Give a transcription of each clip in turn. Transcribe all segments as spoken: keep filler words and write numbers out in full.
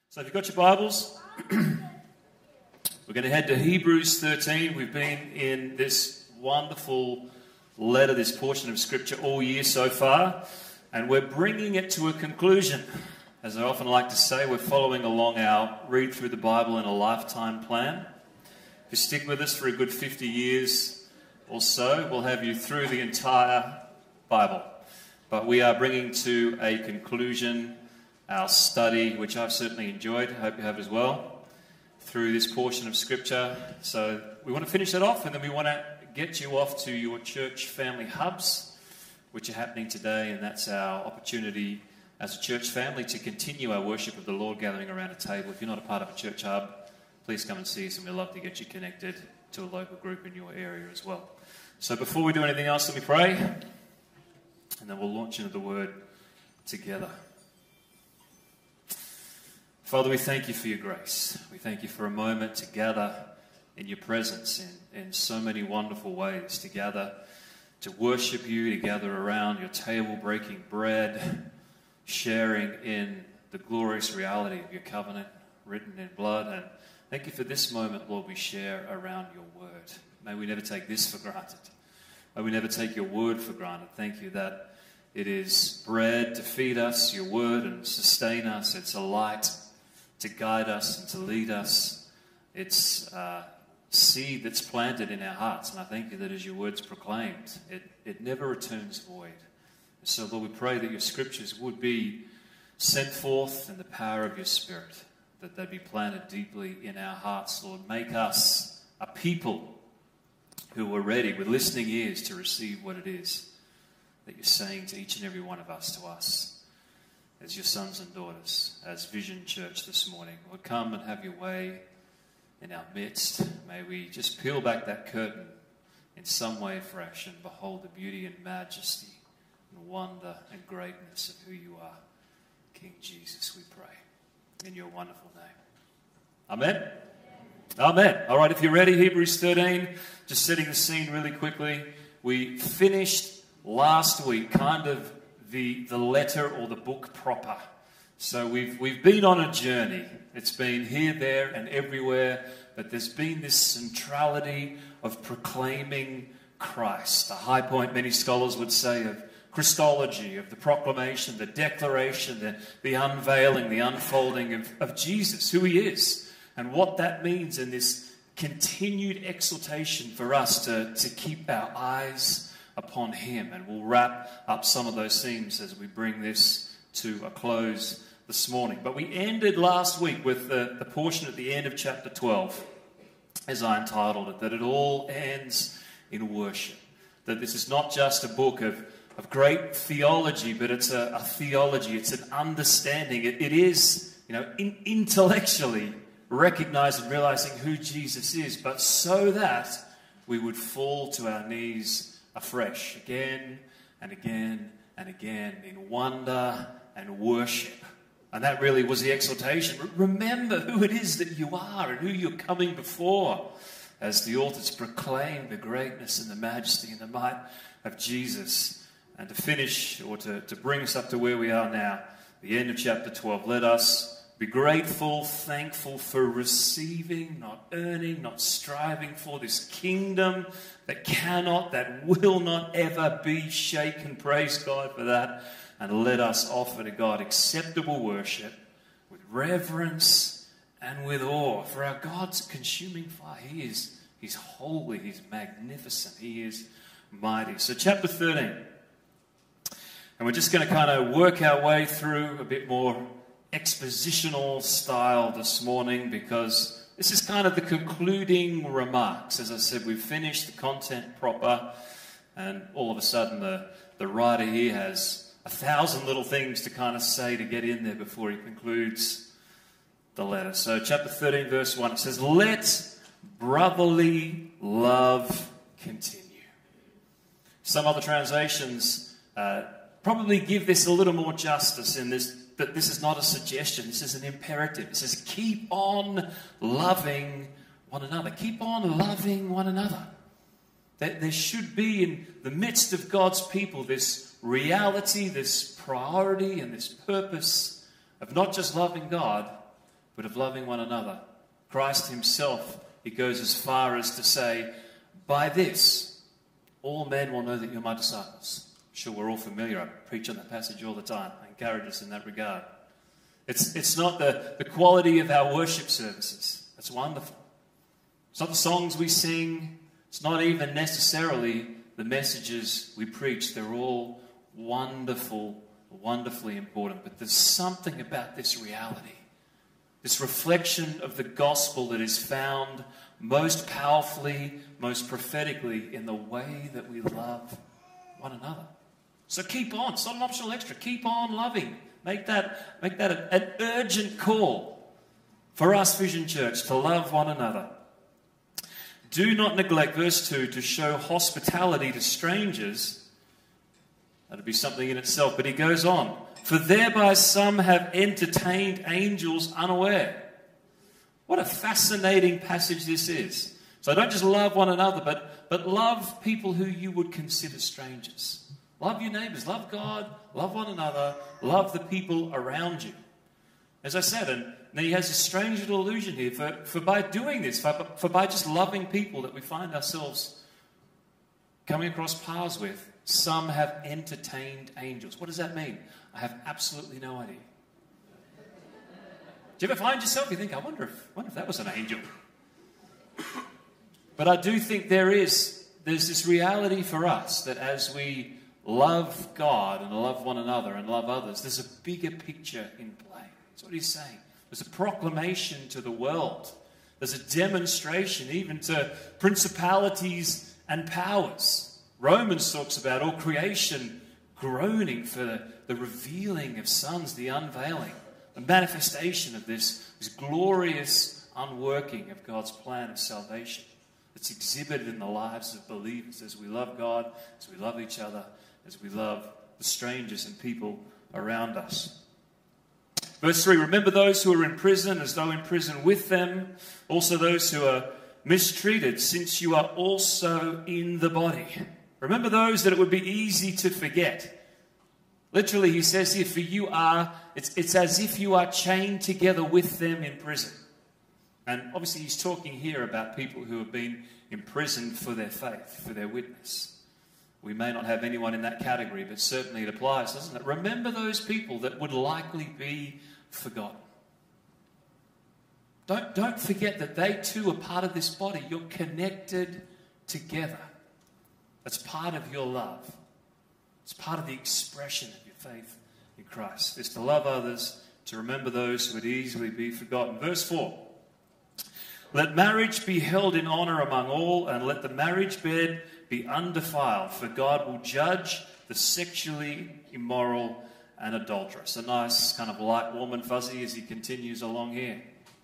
So if you've got your Bibles, we're going to head to Hebrews thirteen. We've been in this wonderful letter, this portion of Scripture all year so far, and we're bringing it to a conclusion. As I often like to say, we're following along our read through the Bible in a lifetime plan. If you stick with us for a good fifty years or so, we'll have you through the entire Bible. But we are bringing to a conclusion our study, which I've certainly enjoyed, I hope you have as well, through this portion of Scripture. So we want to finish that off, and then we want to get you off to your church family hubs, which are happening today, and that's our opportunity as a church family to continue our worship of the Lord, gathering around a table. If you're not a part of a church hub, please come and see us, and we'd love to get you connected to a local group in your area as well. So before we do anything else, let me pray, and then we'll launch into the Word together. Father, we thank you for your grace. We thank you for a moment to gather in your presence in, in so many wonderful ways, to gather, to worship you, to gather around your table, breaking bread, sharing in the glorious reality of your covenant written in blood. And thank you for this moment, Lord, we share around your word. May we never take this for granted. May we never take your word for granted. Thank you that it is bread to feed us, your word, and sustain us. It's a light to guide us and to lead us. It's a seed that's planted in our hearts. And I thank you that as your word's proclaimed, it, it never returns void. So, Lord, we pray that your scriptures would be sent forth in the power of your Spirit, that they be planted deeply in our hearts. Lord, make us a people who are ready with listening ears to receive what it is that you're saying to each and every one of us, to us, as your sons and daughters, as Vision Church this morning. Lord, come and have your way in our midst. May we just peel back that curtain in some way fresh and behold the beauty and majesty and wonder and greatness of who you are. King Jesus, we pray in your wonderful name. Amen? Amen. All right, if you're ready, Hebrews thirteen, just setting the scene really quickly. We finished last week kind of the, the letter or the book proper. So we've we've been on a journey. It's been here, there, and everywhere, but there's been this centrality of proclaiming Christ. The high point, many scholars would say, of Christology, of the proclamation, the declaration, the, the unveiling, the unfolding of, of Jesus, who he is, and what that means in this continued exhortation for us to, to keep our eyes upon him. And we'll wrap up some of those themes as we bring this to a close this morning. But we ended last week with the, the portion at the end of chapter twelve, as I entitled it, that it all ends in worship. That this is not just a book of, of great theology, but it's a, a theology, it's an understanding. It, it is, you know, in, intellectually recognizing and realizing who Jesus is, but so that we would fall to our knees afresh, again and again and again, in wonder and worship. And that really was the exhortation. Remember who it is that you are and who you're coming before, as the authors proclaim the greatness and the majesty and the might of Jesus. And to finish, or to, to bring us up to where we are now, the end of chapter twelve, let us be grateful, thankful for receiving, not earning, not striving for this kingdom that cannot, that will not ever be shaken. Praise God for that. And let us offer to God acceptable worship with reverence and with awe. For our God's consuming fire, he is He's holy, he's magnificent, he is mighty. So chapter thirteen. And we're just going to kind of work our way through a bit more expositional style this morning, because this is kind of the concluding remarks. As I said, we've finished the content proper, and all of a sudden the, the writer here has a thousand little things to kind of say to get in there before he concludes the letter. So chapter thirteen, verse one, it says, "Let brotherly love continue." Some other translations uh, probably give this a little more justice in this, that this is not a suggestion, this is an imperative. It says, keep on loving one another. Keep on loving one another. There, there should be in the midst of God's people this reality, this priority, and this purpose of not just loving God, but of loving one another. Christ himself, he goes as far as to say, by this, all men will know that you're my disciples. I'm sure we're all familiar. I preach on that passage all the time. I encourage us in that regard. It's, it's not the, the quality of our worship services. That's wonderful. It's not the songs we sing. It's not even necessarily the messages we preach. They're all wonderful, wonderfully important. But there's something about this reality, this reflection of the gospel that is found most powerfully, most prophetically in the way that we love one another. So keep on. It's not an optional extra. Keep on loving. Make that, make that an urgent call for us, Vision Church, to love one another. Do not neglect, verse two, to show hospitality to strangers. That'd be something in itself. But he goes on. For thereby some have entertained angels unaware. What a fascinating passage this is. So don't just love one another, but, but love people who you would consider strangers. Love your neighbors. Love God. Love one another. Love the people around you. As I said, and then he has a strange little allusion here. For, for by doing this, for, for by just loving people that we find ourselves coming across paths with, some have entertained angels. What does that mean? I have absolutely no idea. Do you ever find yourself, you think, I wonder if, wonder if that was an angel? But I do think there is, there's this reality for us that as we love God and love one another and love others, there's a bigger picture in play. That's what he's saying. There's a proclamation to the world. There's a demonstration even to principalities and powers. Romans talks about all creation groaning for the, the revealing of sons, the unveiling, the manifestation of this, this glorious unworking of God's plan of salvation. It's exhibited in the lives of believers as we love God, as we love each other, as we love the strangers and people around us. Verse three, remember those who are in prison as though in prison with them, also those who are mistreated, since you are also in the body. Remember those that it would be easy to forget. Literally, he says here, for you are, it's, it's as if you are chained together with them in prison. And obviously he's talking here about people who have been imprisoned for their faith, for their witness. We may not have anyone in that category, but certainly it applies, doesn't it? Remember those people that would likely be forgotten. Don't, don't forget that they too are part of this body. You're connected together. That's part of your love. It's part of the expression of your faith in Christ. It's to love others, to remember those who would easily be forgotten. Verse four. Let marriage be held in honor among all, and let the marriage bed be undefiled, for God will judge the sexually immoral and adulterous. A nice kind of light, warm and fuzzy as he continues along here.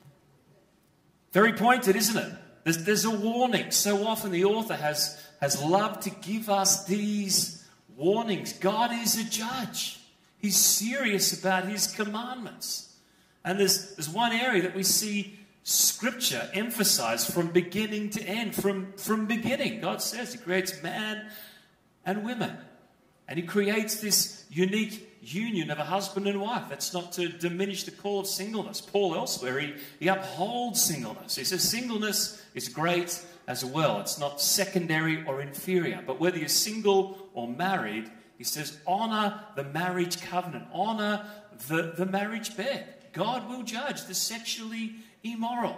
Very pointed, isn't it? There's, there's a warning. So often the author has, has loved to give us these warnings. God is a judge. He's serious about his commandments. And there's, there's one area that we see Scripture emphasized from beginning to end. From, from beginning, God says he creates man and women. And he creates this unique union of a husband and wife. That's not to diminish the call of singleness. Paul elsewhere, he, he upholds singleness. He says singleness is great as well. It's not secondary or inferior. But whether you're single or married, he says honor the marriage covenant. Honor the, the marriage bed. God will judge the sexually immoral.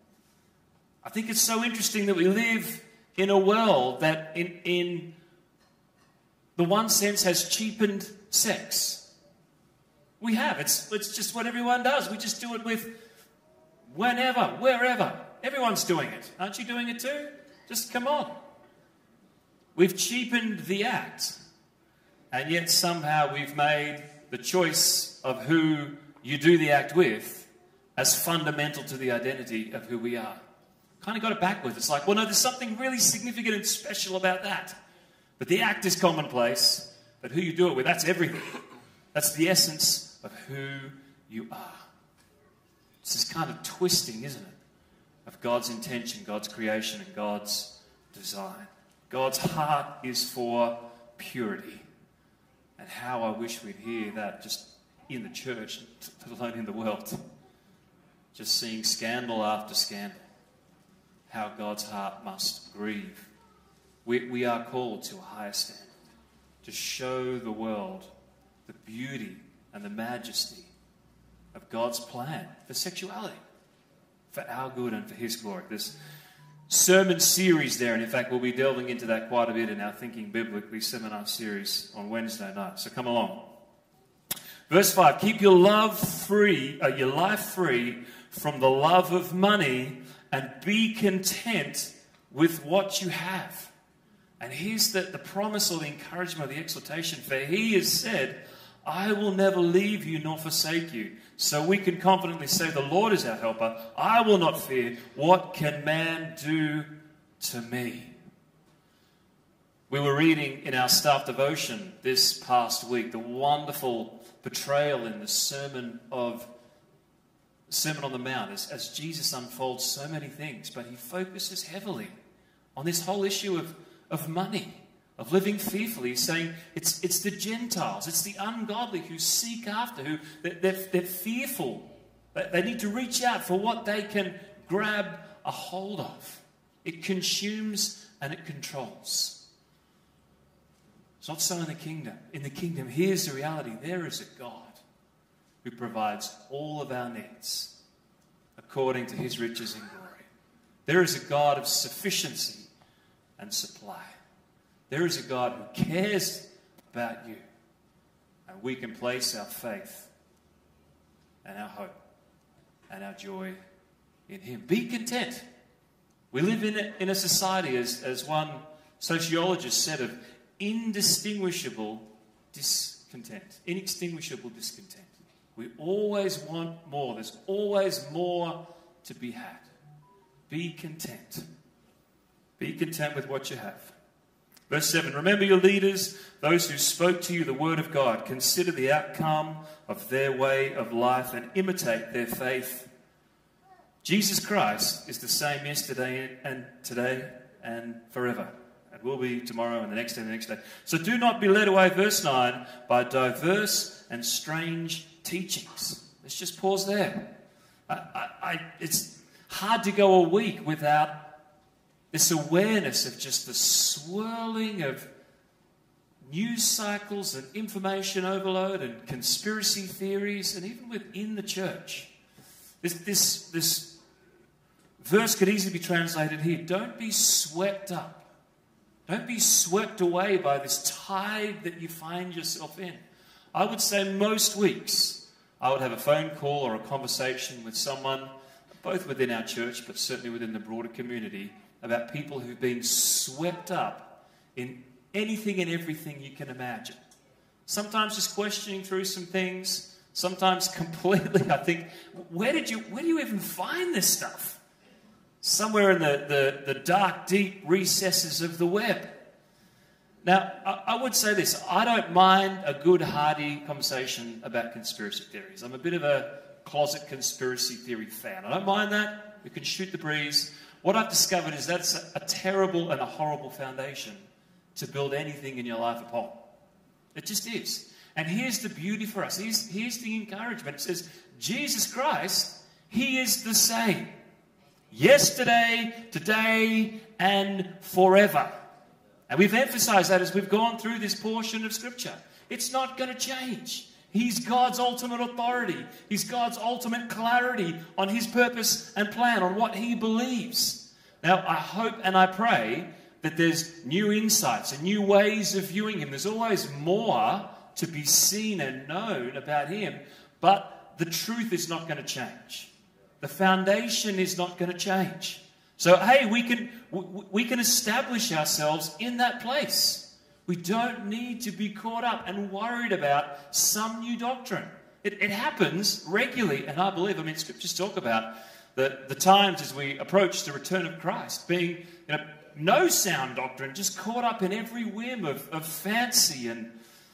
I think it's so interesting that we live in a world that in, in the one sense has cheapened sex. We have. It's, it's just what everyone does. We just do it with whenever, wherever. Everyone's doing it. Aren't you doing it too? Just come on. We've cheapened the act. And yet somehow we've made the choice of who you do the act with as fundamental to the identity of who we are. Kind of got it backwards. It's like, well, no, there's something really significant and special about that. But the act is commonplace, but who you do it with, that's everything. That's the essence of who you are. It's this kind of twisting, isn't it, of God's intention, God's creation, and God's design. God's heart is for purity. And how I wish we'd hear that just in the church, let alone in the world. just seeing scandal after scandal, how God's heart must grieve. We, we are called to a higher standard, to show the world the beauty and the majesty of God's plan for sexuality, for our good and for His glory. This sermon series there, and in fact we'll be delving into that quite a bit in our Thinking Biblically seminar series on Wednesday night, so come along. Verse five, keep your love free, uh, your life free from the love of money, and be content with what you have. And here's the, the promise or the encouragement or the exhortation, for He has said, I will never leave you nor forsake you. So we can confidently say, the Lord is our helper. I will not fear. What can man do to me? We were reading in our staff devotion this past week the wonderful portrayal in the Sermon of Sermon on the Mount as, as Jesus unfolds so many things, but He focuses heavily on this whole issue of, of money, of living fearfully. He's saying it's, it's the Gentiles, it's the ungodly who seek after, who they're, they're, they're fearful. They, they need to reach out for what they can grab a hold of. It consumes and it controls. It's not so in the kingdom. In the kingdom, here's the reality. There is a God who provides all of our needs according to His riches and glory. There is a God of sufficiency and supply. There is a God who cares about you, and we can place our faith and our hope and our joy in Him. Be content. We live in a, in a society, as, as one sociologist said, of indistinguishable discontent. Inextinguishable discontent. We always want more. There's always more to be had. Be content. Be content with what you have. Verse seven, remember your leaders, those who spoke to you the word of God. Consider the outcome of their way of life and imitate their faith. Jesus Christ is the same yesterday and today and forever. And will be tomorrow and the next day and the next day. So do not be led away, verse nine, by diverse and strange teachings. Let's just pause there. I, I, I, it's hard to go a week without this awareness of just the swirling of news cycles and information overload and conspiracy theories, and even within the church. This, this, this verse could easily be translated here. Don't be swept up. Don't be swept away by this tide that you find yourself in. I would say most weeks I would have a phone call or a conversation with someone, both within our church but certainly within the broader community, about people who've been swept up in anything and everything you can imagine. Sometimes just questioning through some things, sometimes completely, I think, where did you, where do you even find this stuff? Somewhere in the, the, the dark, deep recesses of the web. Now, I, I would say this, I don't mind a good, hearty conversation about conspiracy theories. I'm a bit of a closet conspiracy theory fan. I don't mind that. We can shoot the breeze. What I've discovered is that's a, a terrible and a horrible foundation to build anything in your life upon. It just is. And here's the beauty for us. Here's, here's the encouragement. It says, Jesus Christ, He is the same. Yesterday, today, and forever. And we've emphasized that as we've gone through this portion of Scripture. It's not going to change. He's God's ultimate authority. He's God's ultimate clarity on His purpose and plan, on what He believes. Now, I hope and I pray that there's new insights and new ways of viewing Him. There's always more to be seen and known about Him, but the truth is not going to change. The foundation is not going to change. So, hey, we can we can establish ourselves in that place. We don't need to be caught up and worried about some new doctrine. It, it happens regularly, and I believe, I mean, Scriptures talk about the, the times as we approach the return of Christ being, you know, no sound doctrine, just caught up in every whim of, of fancy. And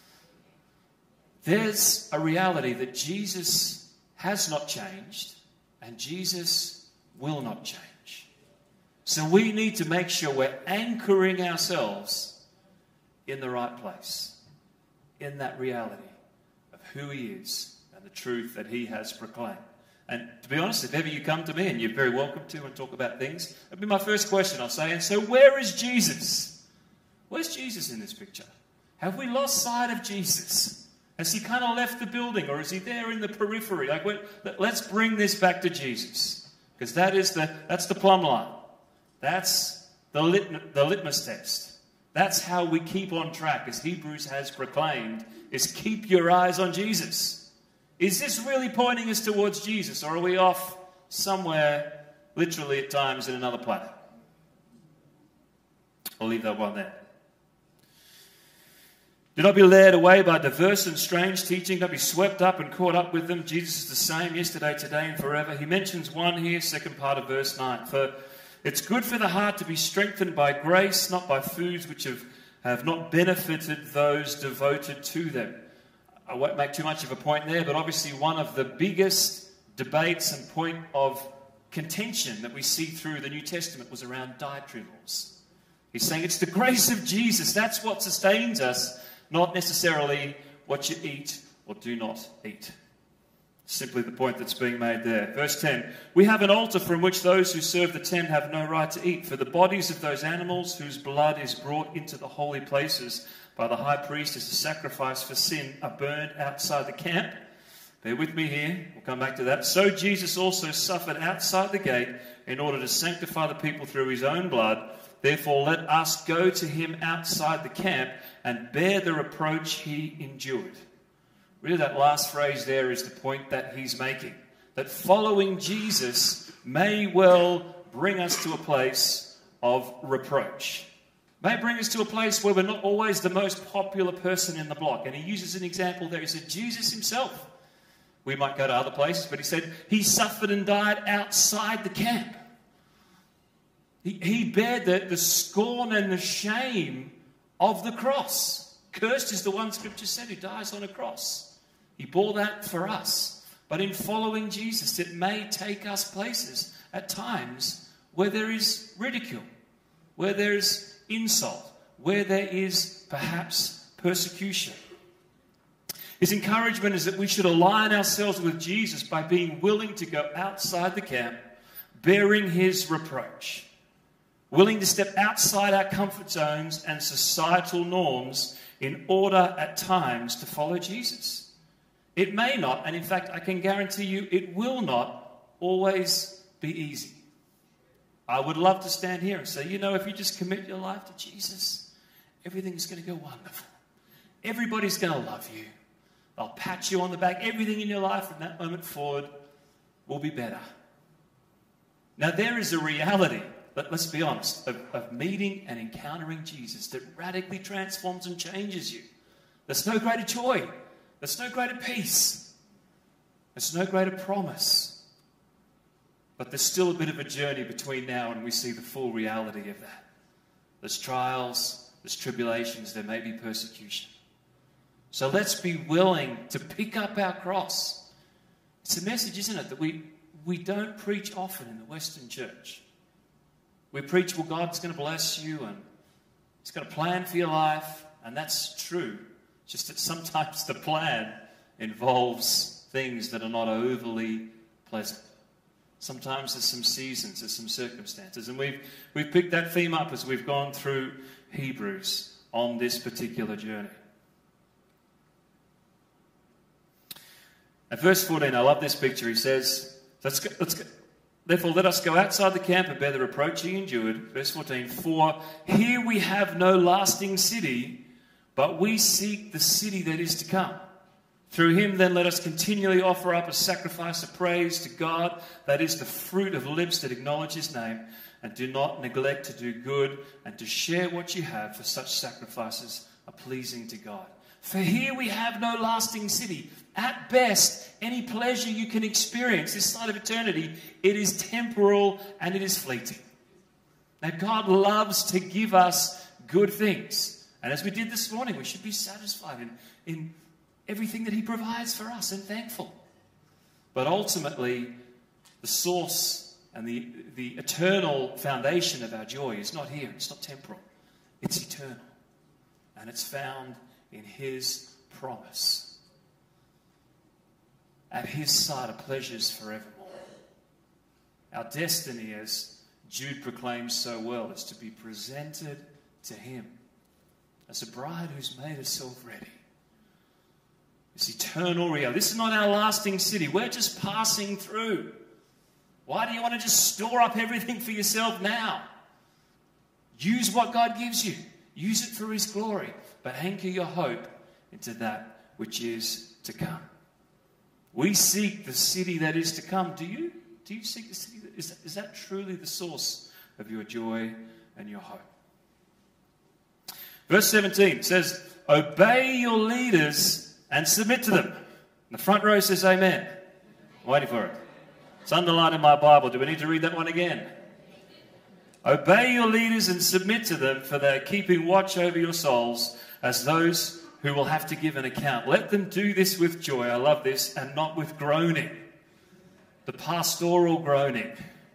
there's a reality that Jesus has not changed, and Jesus will not change. So we need to make sure we're anchoring ourselves in the right place, in that reality of who He is and the truth that He has proclaimed. And to be honest, if ever you come to me, and you're very welcome to, and talk about things, that'd be my first question. I'll say, and so where is Jesus? Where's Jesus in this picture? Have we lost sight of Jesus? Has he kind of left the building, or is he there in the periphery? Like, let's bring this back to Jesus, because that is the that's the plumb line. That's the lit, the litmus test. That's how we keep on track, as Hebrews has proclaimed, is keep your eyes on Jesus. Is this really pointing us towards Jesus, or are we off somewhere, literally at times, in another planet? I'll leave that one there. Do not be led away by diverse and strange teaching. Don't be swept up and caught up with them. Jesus is the same yesterday, today, and forever. He mentions one here, second part of verse nine. For it's good for the heart to be strengthened by grace, not by foods which have, have not benefited those devoted to them. I won't make too much of a point there, but obviously one of the biggest debates and point of contention that we see through the New Testament was around dietary laws. He's saying it's the grace of Jesus. That's what sustains us, not necessarily what you eat or do not eat. Simply the point that's being made there. Verse ten, we have an altar from which those who serve the tent have no right to eat, for the bodies of those animals whose blood is brought into the holy places by the high priest as a sacrifice for sin are burned outside the camp. Bear with me here. We'll come back to that. So Jesus also suffered outside the gate in order to sanctify the people through his own blood. Therefore, let us go to him outside the camp and bear the reproach he endured. Really, that last phrase there is the point that he's making. That following Jesus may well bring us to a place of reproach. May bring us to a place where we're not always the most popular person in the block. And he uses an example there. He said, Jesus himself. We might go to other places, but he said, he suffered and died outside the camp. He, he bared the, the scorn and the shame of the cross. Cursed is the one Scripture said who dies on a cross. He bore that for us. But in following Jesus, it may take us places at times where there is ridicule, where there is insult, where there is perhaps persecution. His encouragement is that we should align ourselves with Jesus by being willing to go outside the camp, bearing his reproach, willing to step outside our comfort zones and societal norms in order at times to follow Jesus. It may not, and in fact I can guarantee you it will not always be easy. I would love to stand here and say, you know, if you just commit your life to Jesus, everything's going to go wonderful. Everybody's going to love you. They'll pat you on the back. Everything in your life from that moment forward will be better. Now, there is a reality, but let's be honest, of, of meeting and encountering Jesus that radically transforms and changes you. There's no greater joy. There's no greater peace. There's no greater promise. But there's still a bit of a journey between now and we see the full reality of that. There's trials, there's tribulations, there may be persecution. So let's be willing to pick up our cross. It's a message, isn't it, that we, we don't preach often in the Western church. We preach, well, God's going to bless you and he's got a plan for your life, and that's true. Just that sometimes the plan involves things that are not overly pleasant. Sometimes there's some seasons, there's some circumstances. And we've, we've picked that theme up as we've gone through Hebrews on this particular journey. At verse fourteen, I love this picture. He says, let's go, let's go. Therefore, let us go outside the camp and bear the reproach he endured. Verse fourteen, for here we have no lasting city, but we seek the city that is to come. Through him, then, let us continually offer up a sacrifice of praise to God, that is the fruit of lips that acknowledge his name, and do not neglect to do good and to share what you have, for such sacrifices are pleasing to God. For here we have no lasting city. At best, any pleasure you can experience this side of eternity, it is temporal and it is fleeting. Now, God loves to give us good things. And as we did this morning, we should be satisfied in, in everything that he provides for us and thankful. But ultimately, the source and the, the eternal foundation of our joy is not here. It's not temporal. It's eternal. And it's found in his promise. At his side are pleasures forevermore. Our destiny, as Jude proclaims so well, is to be presented to him as a bride who's made herself ready. This eternal reality. This is not our lasting city. We're just passing through. Why do you want to just store up everything for yourself now? Use what God gives you. Use it for his glory. But anchor your hope into that which is to come. We seek the city that is to come. Do you? Do you seek the city? That, is, is that truly the source of your joy and your hope? Verse seventeen says, obey your leaders and submit to them. And the front row says amen. I'm waiting for it. It's underlined in my Bible. Do we need to read that one again? Obey your leaders and submit to them, for they are keeping watch over your souls as those who will have to give an account. Let them do this with joy. I love this. And not with groaning. The pastoral groaning.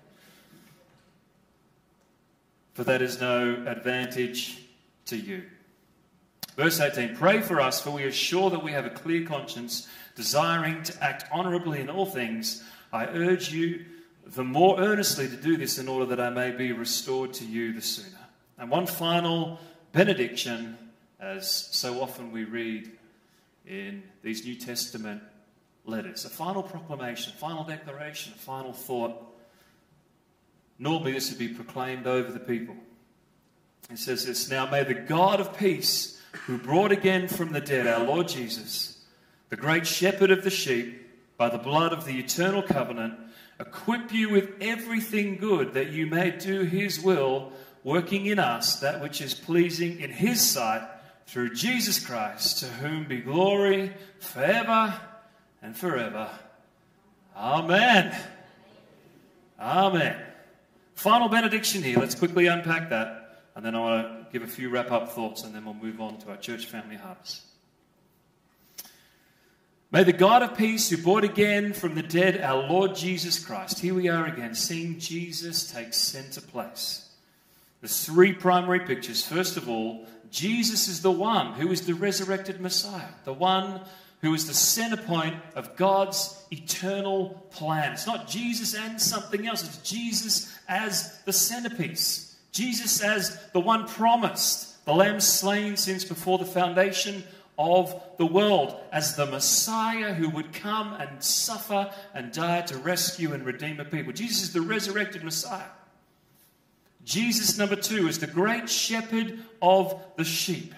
For that is no advantage to you. Verse eighteen, pray for us, for we are sure that we have a clear conscience, desiring to act honourably in all things. I urge you the more earnestly to do this in order that I may be restored to you the sooner. And one final benediction, as so often we read in these New Testament letters. A final proclamation, a final declaration, a final thought. Normally this would be proclaimed over the people. It says this, now may the God of peace, who brought again from the dead our Lord Jesus, the great shepherd of the sheep, by the blood of the eternal covenant, equip you with everything good, that you may do his will, working in us that which is pleasing in his sight, through Jesus Christ, to whom be glory forever and forever. Amen. Amen. Final benediction here. Let's quickly unpack that. And then I want to give a few wrap-up thoughts, and then we'll move on to our church family harvest. May the God of peace, who brought again from the dead our Lord Jesus Christ, here we are again, seeing Jesus take center place. There's three primary pictures. First of all, Jesus is the one who is the resurrected Messiah, the one who is the center point of God's eternal plan. It's not Jesus and something else. It's Jesus as the centerpiece. Jesus as the one promised, the Lamb slain since before the foundation of the world, as the Messiah who would come and suffer and die to rescue and redeem a people. Jesus is the resurrected Messiah. Jesus, number two, is the great shepherd of the sheep.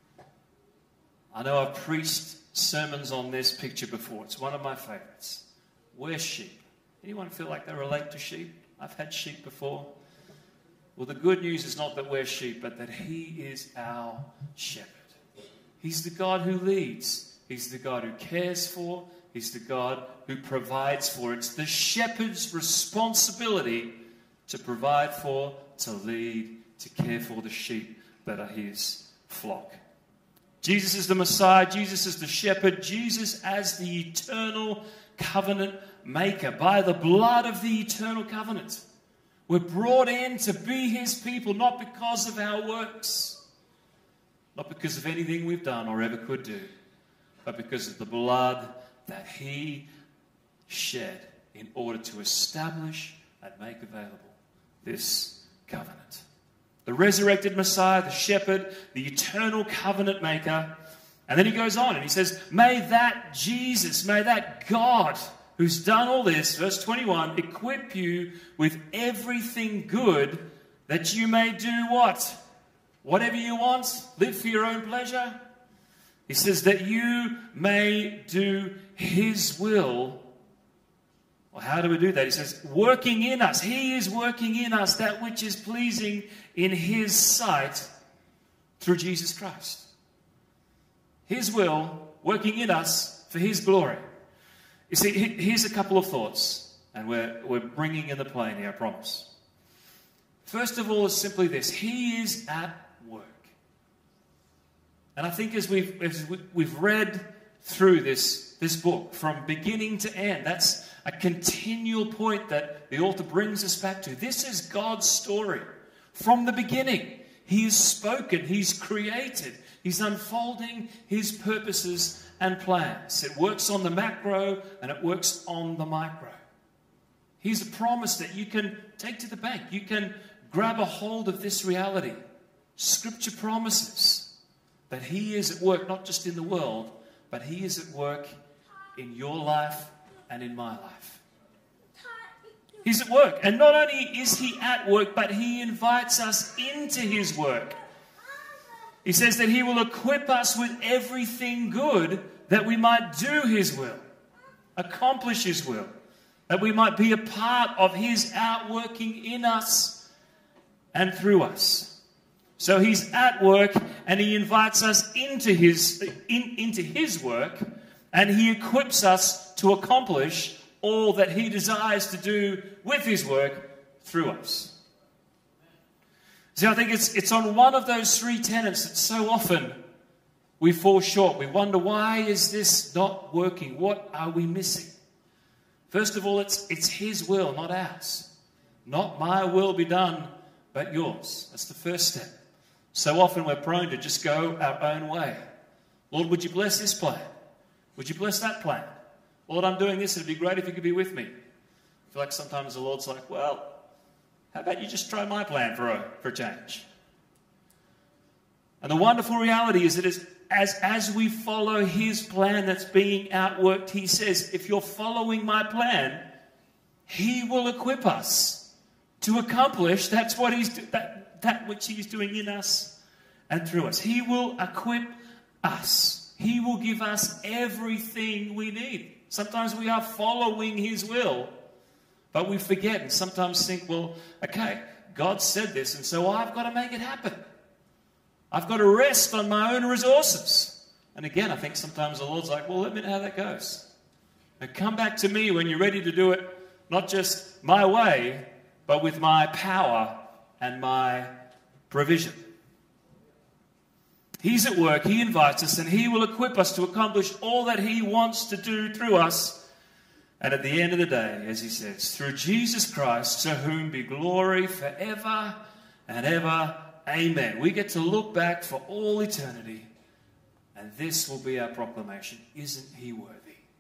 I know I've preached sermons on this picture before. It's one of my favorites. We're sheep. Anyone feel like they relate to sheep? I've had sheep before. Well, the good news is not that we're sheep, but that he is our shepherd. He's the God who leads. He's the God who cares for. He's the God who provides for. It's the shepherd's responsibility to provide for, to lead, to care for the sheep that are his flock. Jesus is the Messiah. Jesus is the shepherd. Jesus as the eternal covenant maker. By the blood of the eternal covenant, we're brought in to be his people, not because of our works, not because of anything we've done or ever could do, but because of the blood that he shed in order to establish and make available this covenant. The resurrected Messiah, the shepherd, the eternal covenant maker. And then he goes on and he says, may that Jesus, may that God who's done all this, verse twenty-one, equip you with everything good, that you may do what? Whatever you want, live for your own pleasure. He says that you may do his will. Well, how do we do that? He says, working in us. He is working in us that which is pleasing in his sight through Jesus Christ. His will, working in us for his glory. You see, here's a couple of thoughts, and we're, we're bringing in the plane here, I promise. First of all is simply this. He is at work. And I think as we've, as we've read through this, this book from beginning to end, that's a continual point that the author brings us back to. This is God's story. From the beginning, he has spoken, he's created, he's unfolding his purposes and plans. It works on the macro and it works on the micro. He's a promise that you can take to the bank. You can grab a hold of this reality. Scripture promises that He is at work, not just in the world, but He is at work in your life and in my life. He's at work. And not only is He at work, but He invites us into His work. He says that He will equip us with everything good that we might do His will, accomplish His will, that we might be a part of His outworking in us and through us. So He's at work, and He invites us into His, in, into His work, and He equips us to accomplish all that He desires to do with His work through us. See, I think it's, it's on one of those three tenets that so often we fall short. We wonder, why is this not working? What are we missing? First of all, it's, it's His will, not ours. Not my will be done, but yours. That's the first step. So often we're prone to just go our own way. Lord, would you bless this plan? Would you bless that plan? Lord, I'm doing this. It'd be great if you could be with me. I feel like sometimes the Lord's like, well, how about you just try my plan for a, for a change? And the wonderful reality is that as, as, as we follow His plan that's being outworked, He says, if you're following my plan, He will equip us to accomplish that's what He's that, that which He's doing in us and through us. He will equip us. He will give us everything we need. Sometimes we are following His will, but we forget and sometimes think, well, okay, God said this, and so I've got to make it happen. I've got to rest on my own resources. And again, I think sometimes the Lord's like, well, let me know how that goes. Now come back to me when you're ready to do it, not just my way, but with my power and my provision. He's at work, He invites us, and He will equip us to accomplish all that He wants to do through us. And at the end of the day, as He says, through Jesus Christ, to whom be glory forever and ever. Amen. We get to look back for all eternity, and this will be our proclamation. Isn't He worthy?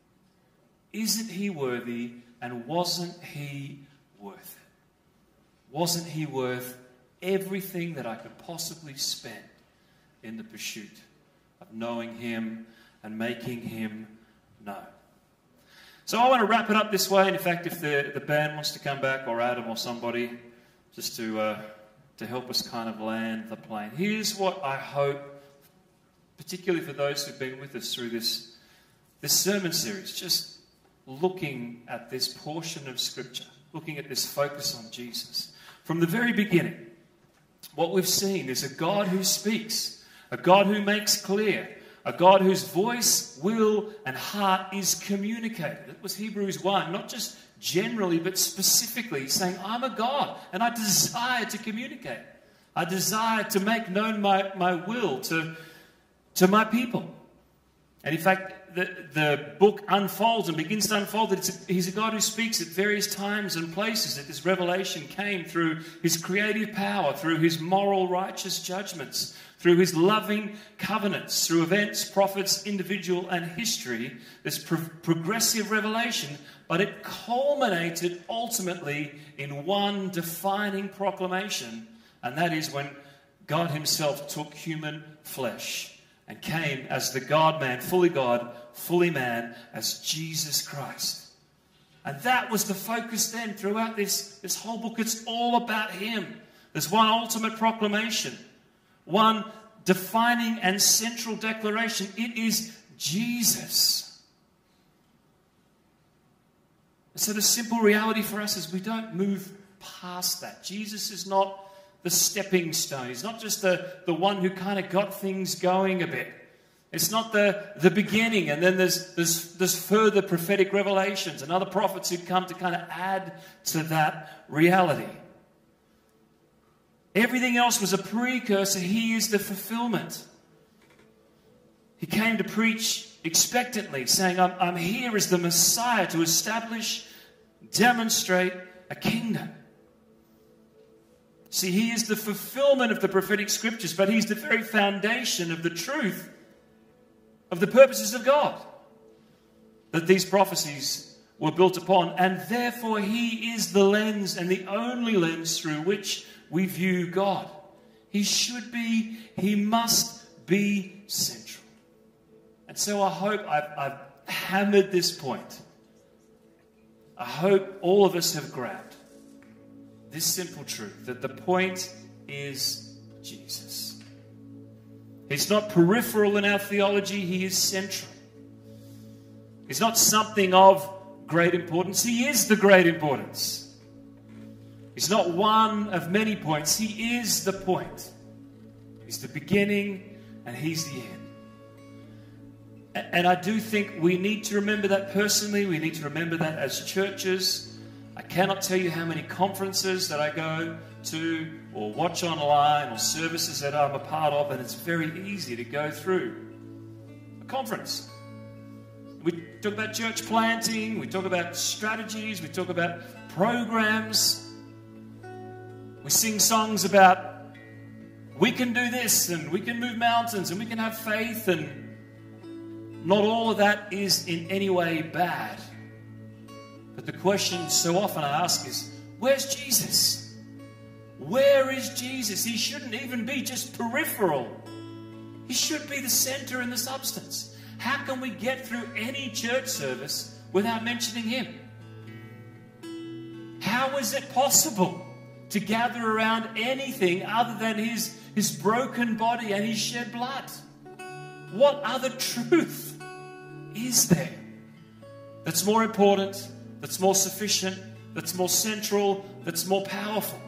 Isn't He worthy? And wasn't He worth it? Wasn't He worth everything that I could possibly spend in the pursuit of knowing Him and making Him known? So I want to wrap it up this way. And in fact, if the, the band wants to come back, or Adam or somebody, just to uh, to help us kind of land the plane. Here's what I hope, particularly for those who've been with us through this, this sermon series, just looking at this portion of Scripture, looking at this focus on Jesus. From the very beginning, what we've seen is a God who speaks, a God who makes clear, a God whose voice, will, and heart is communicated. It was Hebrews one, not just generally, but specifically, saying, I'm a God, and I desire to communicate. I desire to make known my, my will to, to my people. And in fact, the, the book unfolds and begins to unfold that it's a, He's a God who speaks at various times and places, that this revelation came through His creative power, through His moral, righteous judgments, through His loving covenants, through events, prophets, individual, and history, this pro- progressive revelation, but it culminated ultimately in one defining proclamation, and that is when God Himself took human flesh and came as the God-man, fully God, fully man, as Jesus Christ. And that was the focus then throughout this, this whole book. It's all about Him. There's one ultimate proclamation, one defining and central declaration. It is Jesus. So the simple reality for us is we don't move past that. Jesus is not the stepping stone. He's not just the, the one who kind of got things going a bit. It's not the, the beginning, and then there's, there's, there's further prophetic revelations and other prophets who come to kind of add to that reality. Everything else was a precursor. He is the fulfillment. He came to preach expectantly, saying, I'm, I'm here as the Messiah to establish, demonstrate a kingdom. See, He is the fulfillment of the prophetic scriptures, but He's the very foundation of the truth of the purposes of God that these prophecies were built upon, and therefore he is the lens and the only lens through which we view God. He should be, he must be central. And so I hope I've, I've hammered this point. I hope all of us have grabbed this simple truth, that the point is Jesus. He's not peripheral in our theology, he is central. He's not something of great importance, he is the great importance. He's not one of many points, he is the point. He's the beginning and he's the end. And I do think we need to remember that personally. We need to remember that as churches. I cannot tell you how many conferences that I go to or watch online or services that I'm a part of, and it's very easy to go through a conference. We talk about church planting, we talk about strategies, we talk about programs. We sing songs about we can do this and we can move mountains and we can have faith, and not all of that is in any way bad. But the question so often I ask is, where's Jesus? Where is Jesus? He shouldn't even be just peripheral. He should be the center and the substance. How can we get through any church service without mentioning him? How is it possible to gather around anything other than his, his broken body and his shed blood? What other truth is there that's more important, that's more sufficient, that's more central, that's more powerful?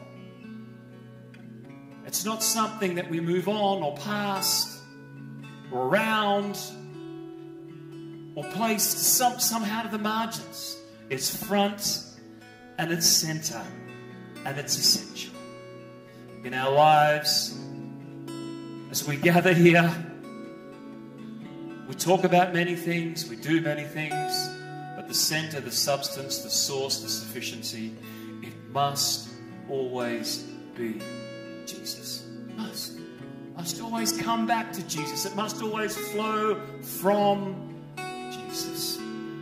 It's not something that we move on or past or around or placed some, somehow to the margins. It's front and it's center and it's essential. In our lives, as we gather here, we talk about many things, we do many things, but the center, the substance, the source, the sufficiency, it must always be Jesus. It must. It must always come back to Jesus. It must always flow from Jesus.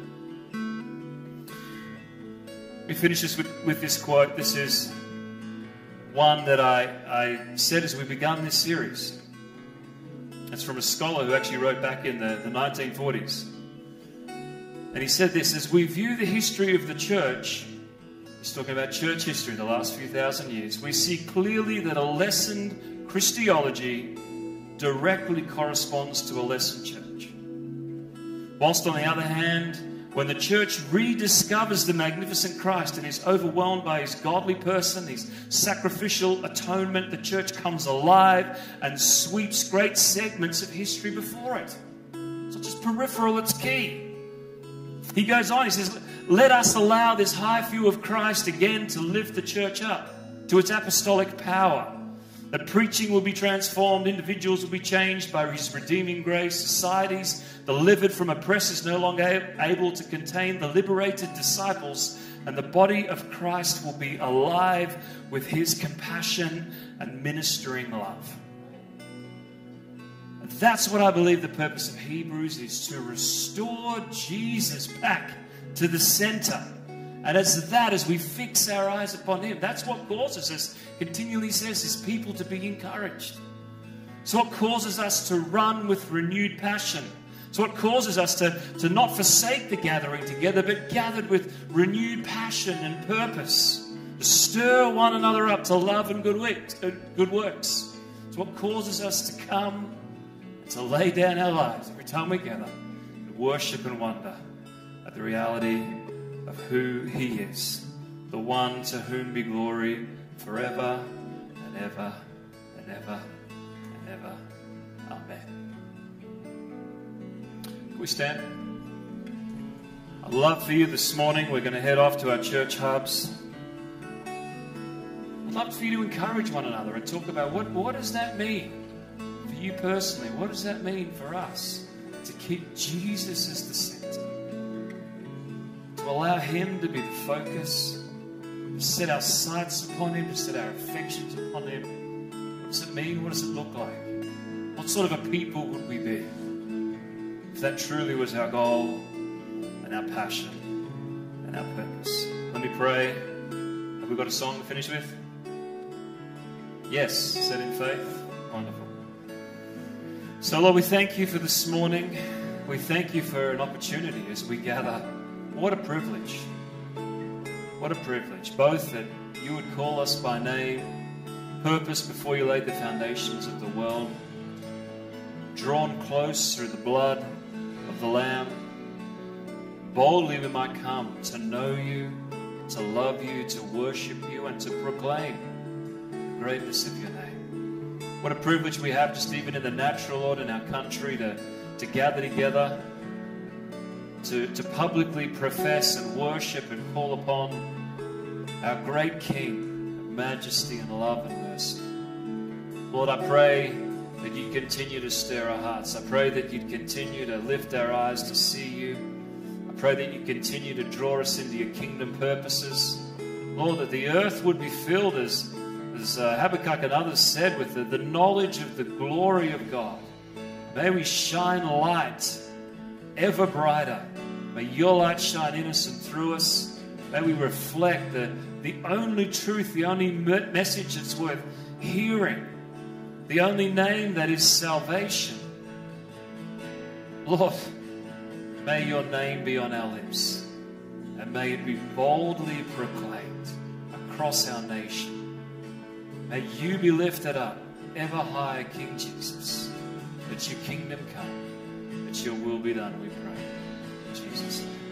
We finish this with, with this quote. This is one that I, I said as we began this series. It's from a scholar who actually wrote back in the, the nineteen forties. And he said this: as we view the history of the church, he's talking about church history, the last few thousand years, we see clearly that a lessened Christology directly corresponds to a lessened church. Whilst on the other hand, when the church rediscovers the magnificent Christ and is overwhelmed by his godly person, his sacrificial atonement, the church comes alive and sweeps great segments of history before it. It's not just peripheral, it's key. He goes on, he says, let us allow this high view of Christ again to lift the church up to its apostolic power. That preaching will be transformed, individuals will be changed by his redeeming grace, societies delivered from oppressors no longer able to contain the liberated disciples, and the body of Christ will be alive with his compassion and ministering love. And that's what I believe the purpose of Hebrews is, to restore Jesus back to the center. And as that, as we fix our eyes upon him, that's what causes us, continually says, his people to be encouraged. It's what causes us to run with renewed passion. It's what causes us to, to not forsake the gathering together, but gathered with renewed passion and purpose, to stir one another up to love and good works. Good works. It's what causes us to come and to lay down our lives every time we gather, to worship and wonder at the reality of who he is, the one to whom be glory forever and ever and ever and ever. Amen. Can we stand? I'd love for you this morning, we're going to head off to our church hubs. I'd love for you to encourage one another and talk about what, what does that mean for you personally? What does that mean for us to keep Jesus as the center? To allow him to be the focus, to set our sights upon him, to set our affections upon him. What does it mean? What does it look like? What sort of a people would we be if that truly was our goal and our passion our purpose. Let me pray. Have we got a song to finish with? Yes, set in faith. Wonderful. So, Lord, we thank you for this morning. We thank you for an opportunity as we gather. What a privilege. What a privilege. Both that you would call us by name, purpose before you laid the foundations of the world, drawn close through the blood of the Lamb. Boldly we might come to know you, to love you, to worship you, and to proclaim the greatness of your name. What a privilege we have, just even in the natural, Lord, in our country, to, to gather together, to, to publicly profess and worship and call upon our great King of majesty and love and mercy. Lord, I pray that you'd continue to stir our hearts. I pray that you'd continue to lift our eyes to see you. I pray that you'd continue to draw us into your kingdom purposes. Lord, that the earth would be filled, as, as uh, Habakkuk and others said, with the, the knowledge of the glory of God. May we shine light ever brighter. May your light shine in us and through us. May we reflect the, the only truth, the only message that's worth hearing, the only name that is salvation. Lord, may your name be on our lips, and may it be boldly proclaimed across our nation. May you be lifted up ever higher, King Jesus. That your kingdom come, that your will be done, we pray. In Jesus' name.